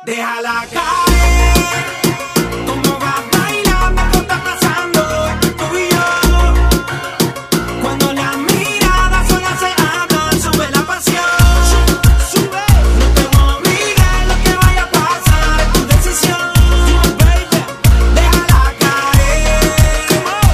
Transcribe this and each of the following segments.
Déjala caer, como vas bailando, ¿qué está pasando? Tú y yo, cuando las miradas solas se hablan, sube la pasión, sube, no te obliga a lo que vaya a pasar, es tu decisión, baby, déjala caer,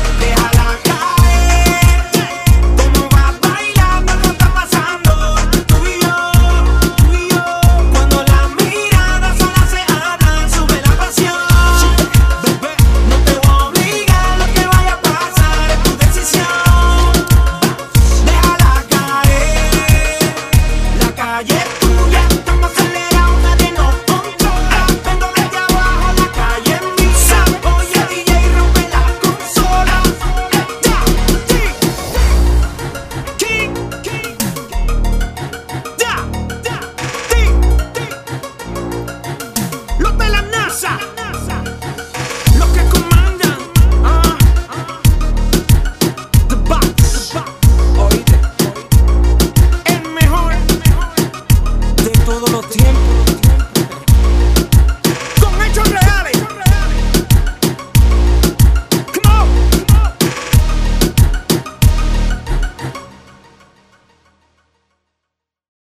como vas bailando, ¿qué está pasando? Tú y yo, cuando las miradas solas se hablan, sube la pasión, bebé, no te obliga a lo que vaya a pasar, es tu decisión, déjala caer, la calle es tuya, estamos acelerados, nadie nos controla, vengo desde abajo, la calle es mía, oye DJ, rompe la consola, los de la NASA.